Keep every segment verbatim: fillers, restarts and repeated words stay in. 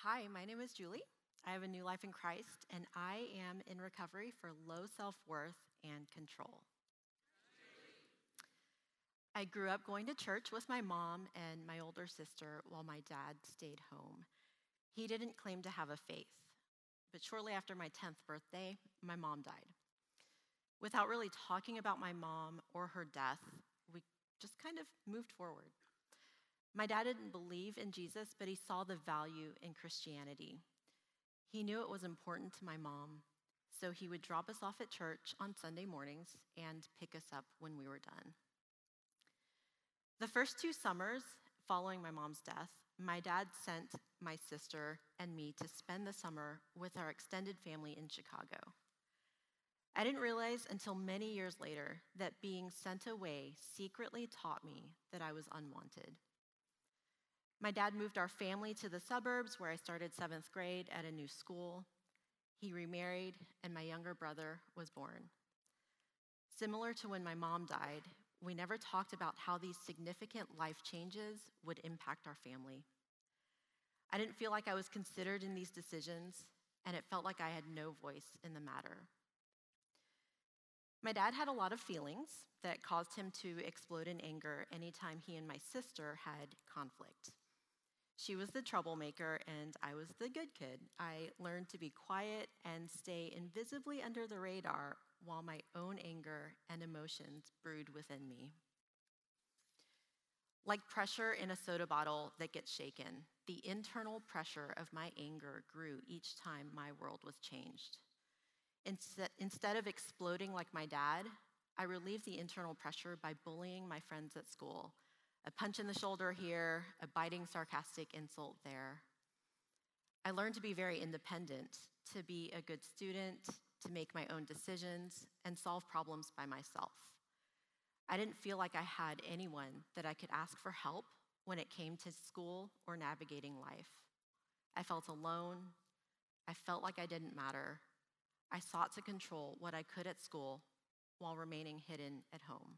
Hi, my name is Julie. I have a new life in Christ, and I am in recovery for low self worth and control. I grew up going to church with my mom and my older sister while my dad stayed home. He didn't claim to have a faith, but shortly after my tenth birthday, my mom died. Without really talking about my mom or her death, we just kind of moved forward. My dad didn't believe in Jesus, but he saw the value in Christianity. He knew it was important to my mom, so he would drop us off at church on Sunday mornings and pick us up when we were done. The first two summers following my mom's death, my dad sent my sister and me to spend the summer with our extended family in Chicago. I didn't realize until many years later that being sent away secretly taught me that I was unwanted. My dad moved our family to the suburbs where I started seventh grade at a new school. He remarried, and my younger brother was born. Similar to when my mom died, we never talked about how these significant life changes would impact our family. I didn't feel like I was considered in these decisions, and it felt like I had no voice in the matter. My dad had a lot of feelings that caused him to explode in anger anytime he and my sister had conflict. She was the troublemaker, and I was the good kid. I learned to be quiet and stay invisibly under the radar while my own anger and emotions brewed within me. Like pressure in a soda bottle that gets shaken, the internal pressure of my anger grew each time my world was changed. Instead, instead of exploding like my dad, I relieved the internal pressure by bullying my friends at school. A punch in the shoulder here, a biting, sarcastic insult there. I learned to be very independent, to be a good student, to make my own decisions, and solve problems by myself. I didn't feel like I had anyone that I could ask for help when it came to school or navigating life. I felt alone. I felt like I didn't matter. I sought to control what I could at school while remaining hidden at home.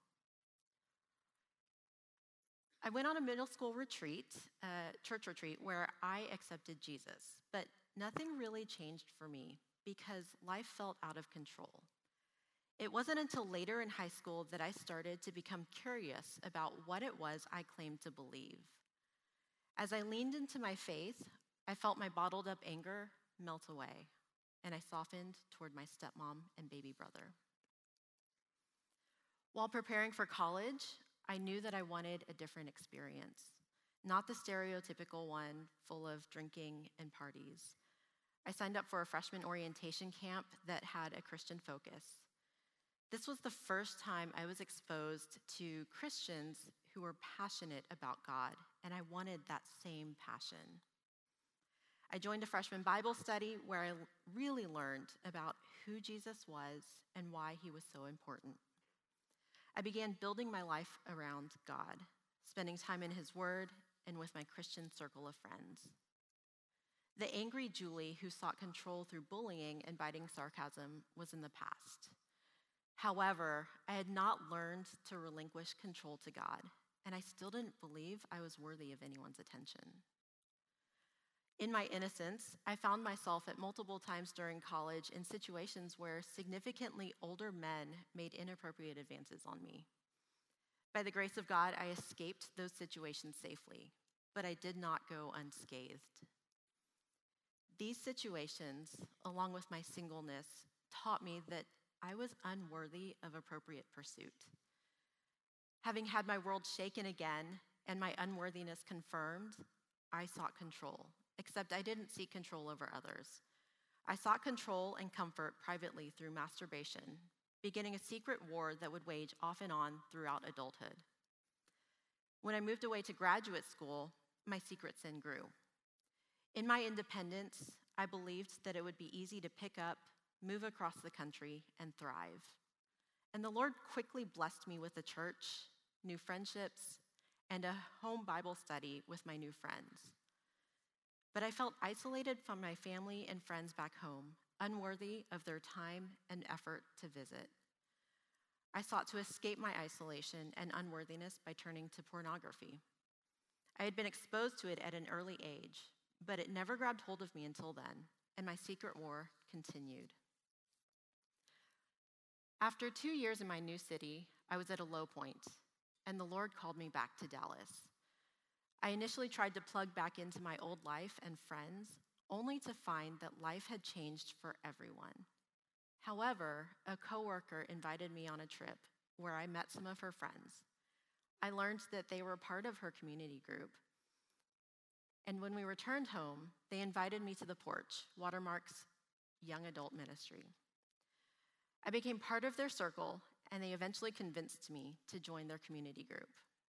I went on a middle school retreat, a church retreat, where I accepted Jesus, but nothing really changed for me because life felt out of control. It wasn't until later in high school that I started to become curious about what it was I claimed to believe. As I leaned into my faith, I felt my bottled up anger melt away, and I softened toward my stepmom and baby brother. While preparing for college, I knew that I wanted a different experience, not the stereotypical one full of drinking and parties. I signed up for a freshman orientation camp that had a Christian focus. This was the first time I was exposed to Christians who were passionate about God, and I wanted that same passion. I joined a freshman Bible study where I really learned about who Jesus was and why he was so important. I began building my life around God, spending time in his word and with my Christian circle of friends. The angry Julie who sought control through bullying and biting sarcasm was in the past. However, I had not learned to relinquish control to God, and I still didn't believe I was worthy of anyone's attention. In my innocence, I found myself at multiple times during college in situations where significantly older men made inappropriate advances on me. By the grace of God, I escaped those situations safely, but I did not go unscathed. These situations, along with my singleness, taught me that I was unworthy of appropriate pursuit. Having had my world shaken again and my unworthiness confirmed, I sought control, except I didn't seek control over others. I sought control and comfort privately through masturbation, beginning a secret war that would wage off and on throughout adulthood. When I moved away to graduate school, my secret sin grew. In my independence, I believed that it would be easy to pick up, move across the country, and thrive. And the Lord quickly blessed me with a church, new friendships, and a home Bible study with my new friends. But I felt isolated from my family and friends back home, unworthy of their time and effort to visit. I sought to escape my isolation and unworthiness by turning to pornography. I had been exposed to it at an early age, but it never grabbed hold of me until then, and my secret war continued. After two years in my new city, I was at a low point, and the Lord called me back to Dallas. I initially tried to plug back into my old life and friends, only to find that life had changed for everyone. However, a coworker invited me on a trip where I met some of her friends. I learned that they were part of her community group. And when we returned home, they invited me to the porch, Watermark's young adult ministry. I became part of their circle, and they eventually convinced me to join their community group.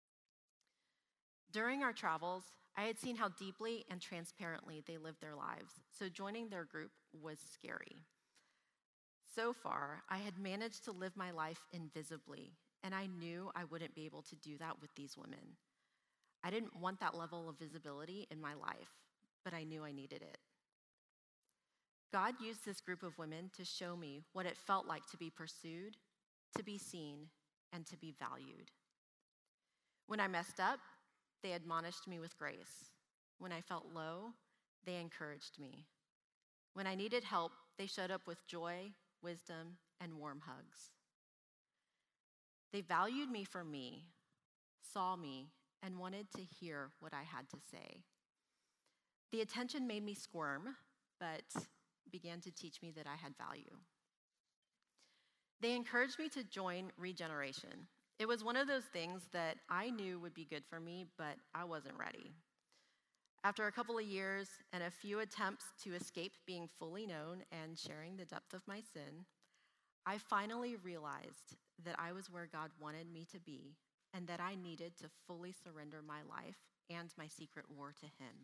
During our travels, I had seen how deeply and transparently they lived their lives, so joining their group was scary. So far, I had managed to live my life invisibly, and I knew I wouldn't be able to do that with these women. I didn't want that level of visibility in my life, but I knew I needed it. God used this group of women to show me what it felt like to be pursued, to be seen, and to be valued. When I messed up, they admonished me with grace. When I felt low, they encouraged me. When I needed help, they showed up with joy, wisdom, and warm hugs. They valued me for me, saw me, and wanted to hear what I had to say. The attention made me squirm, but began to teach me that I had value. They encouraged me to join Regeneration. It was one of those things that I knew would be good for me, but I wasn't ready. After a couple of years and a few attempts to escape being fully known and sharing the depth of my sin, I finally realized that I was where God wanted me to be and that I needed to fully surrender my life and my secret war to Him.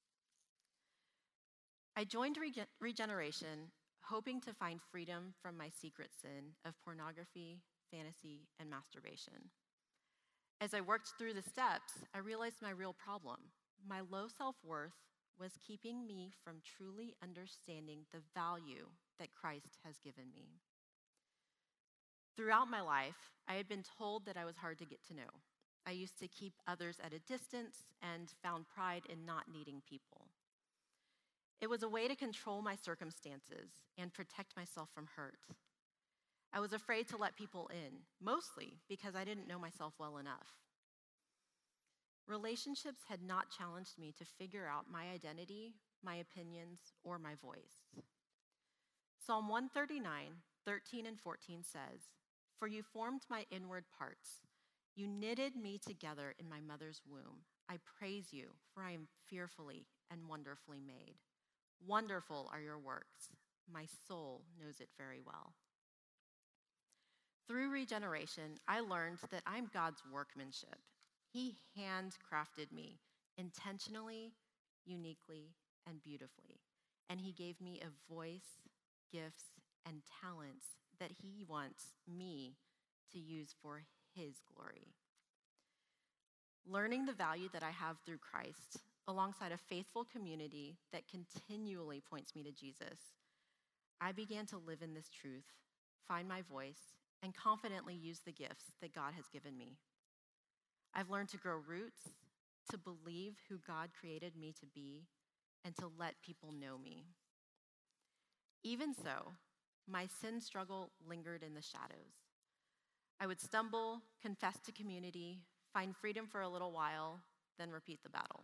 I joined Regen- Regeneration hoping to find freedom from my secret sin of pornography, fantasy, and masturbation. As I worked through the steps, I realized my real problem. My low self-worth was keeping me from truly understanding the value that Christ has given me. Throughout my life, I had been told that I was hard to get to know. I used to keep others at a distance and found pride in not needing people. It was a way to control my circumstances and protect myself from hurt. I was afraid to let people in, mostly because I didn't know myself well enough. Relationships had not challenged me to figure out my identity, my opinions, or my voice. Psalm one thirty-nine, thirteen and fourteen says, "For you formed my inward parts. You knitted me together in my mother's womb. I praise you, for I am fearfully and wonderfully made. Wonderful are your works. My soul knows it very well." Through Regeneration, I learned that I'm God's workmanship. He handcrafted me intentionally, uniquely, and beautifully. And He gave me a voice, gifts, and talents that He wants me to use for His glory. Learning the value that I have through Christ, alongside a faithful community that continually points me to Jesus, I began to live in this truth, find my voice, and confidently use the gifts that God has given me. I've learned to grow roots, to believe who God created me to be, and to let people know me. Even so, my sin struggle lingered in the shadows. I would stumble, confess to community, find freedom for a little while, then repeat the battle.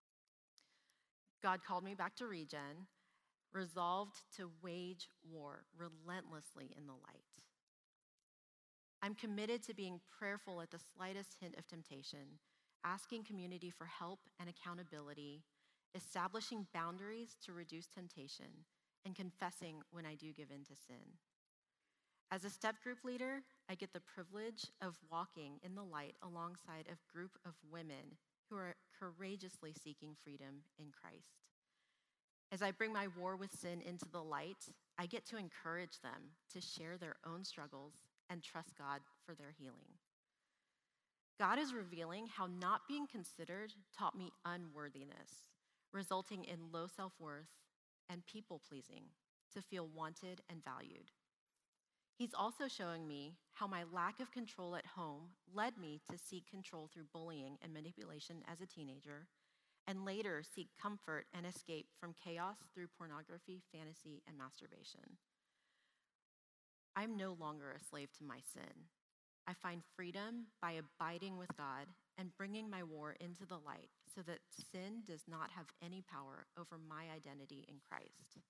God called me back to Regen, resolved to wage war relentlessly in the light. I'm committed to being prayerful at the slightest hint of temptation, asking community for help and accountability, establishing boundaries to reduce temptation, and confessing when I do give in to sin. As a step group leader, I get the privilege of walking in the light alongside a group of women who are courageously seeking freedom in Christ. As I bring my war with sin into the light, I get to encourage them to share their own struggles and trust God for their healing. God is revealing how not being considered taught me unworthiness, resulting in low self-worth and people-pleasing to feel wanted and valued. He's also showing me how my lack of control at home led me to seek control through bullying and manipulation as a teenager, and later seek comfort and escape from chaos through pornography, fantasy, and masturbation. I'm no longer a slave to my sin. I find freedom by abiding with God and bringing my war into the light so that sin does not have any power over my identity in Christ.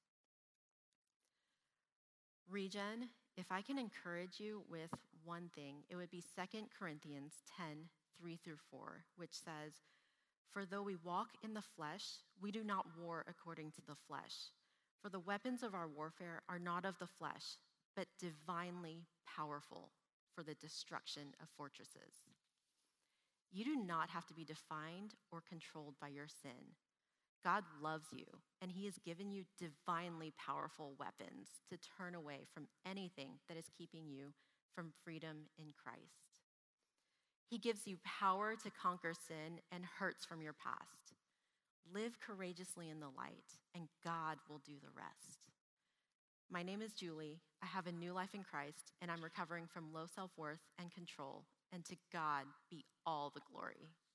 Regen, if I can encourage you with one thing, it would be Second Corinthians ten, three through four, which says, "For though we walk in the flesh, we do not war according to the flesh. For the weapons of our warfare are not of the flesh, but divinely powerful for the destruction of fortresses." You do not have to be defined or controlled by your sin. God loves you, and he has given you divinely powerful weapons to turn away from anything that is keeping you from freedom in Christ. He gives you power to conquer sin and hurts from your past. Live courageously in the light, and God will do the rest. My name is Julie. I have a new life in Christ, and I'm recovering from low self-worth and control, and to God be all the glory.